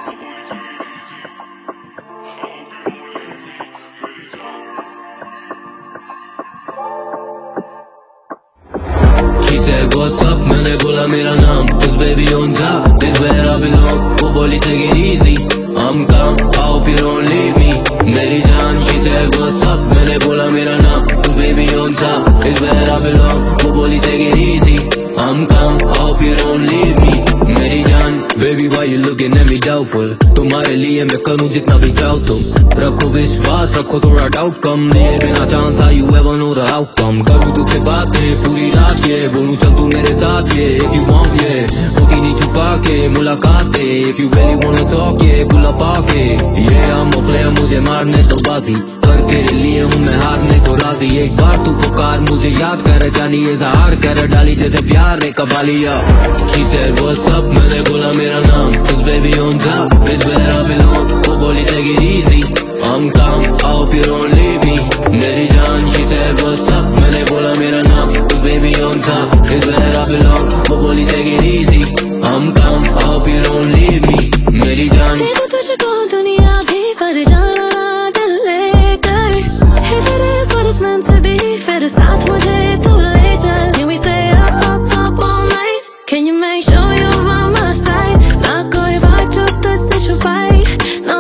She said what's up, मैंने बोला मेरा नाम, cause baby on top is where I belong. वो बोली take it easy, I'm calm, I hope you don't leave me, मेरी जान. She said what's up, मैंने बोला मेरा नाम, cause baby on top is where I belong. वो बोली take it easy, I'm calm, I hope you don't leave me, मेरी जान. Baby why you looking at me doubtful, तुम्हारे लिए मैं करूँ जितना भी चाहो तुम. रखो विश्वास, रखो थोड़ा डाउट कम, लिए बिना chance how you ever know the outcome. करूँ तुझसे बातें पूरी रात ये, बोलूँ चल तू मेरे साथ ये, if you want ये, होती नहीं छुपा के मुलाकातें. If you really wanna talk ये, पुल अप आके, yeah I'm a player, मुझे मारने तो बाजी, पर तेरे लिए हूँ मैं हारने को राजी. एक बार तू पुकार मुझे याद कर, जानी ये जहार कर डाली जैसे प्यार ने कबालिया. She said what's up, मैंने बोला मेरा नाम, cause baby on top is where I belong. वो बोली take it easy, I'm calm, I hope you don't leave me, मेरी जान. She said what's up, मैंने बोला मेरा नाम, cause baby on top is where I belong. वो बोली take it easy, I'm calm, I hope you don't leave me, मेरी जान. तेरे तुझको दुनिया भी पर जाना ना दिल लेकर, है तेरे what it's meant to be, फिर साथ मुझे तू ले चल. Can we stay up all night? Can you make sure you're by my side? ना कोई बात जो तुझसे छुपाई, no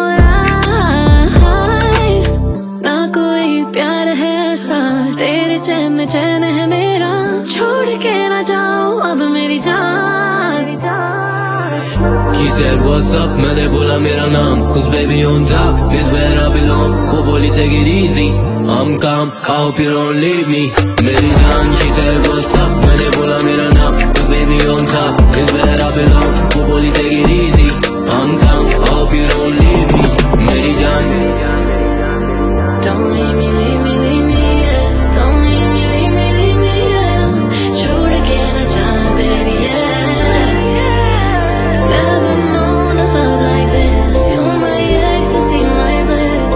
lies, ना कोई प्यार है ऐसा, तेरे चैन में चैन है मेरा, छोड़ के ना जाओ अब मेरी जान. She said what's up, मैंने बोला मेरा नाम, cause baby on top is where I belong. वो बोली take it easy, I'm calm, I hope you don't leave me, मेरी जान. She said what's up, मैंने बोला मेरा नाम, cause baby on top is where I belong. वो बोली take it easy, I'm calm, I hope you don't leave me, मेरी जान. Don't leave me, leave me, leave me, yeah. Don't leave me, leave me, leave me, yeah. छोड़ के ना जा baby, yeah. Never known a love like this. You're my ecstasy, my bliss,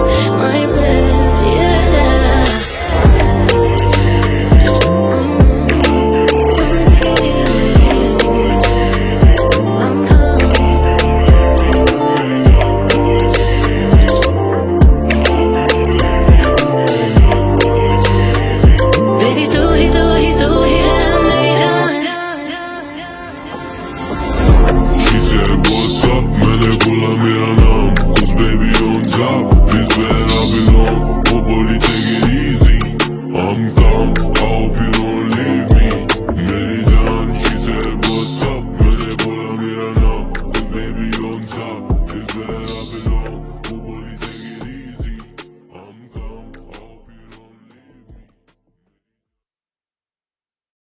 yeah. I'm calm. Baby तू ही है मेरी जान. She said what's up, मैंने बोला मेरा नाम, cause baby on top is where I belong. वो बोली take it easy, I'm calm, I hope you don't leave me, मेरी जान. She said what's up, मैंने बोला मेरा नाम, cause baby on top is where I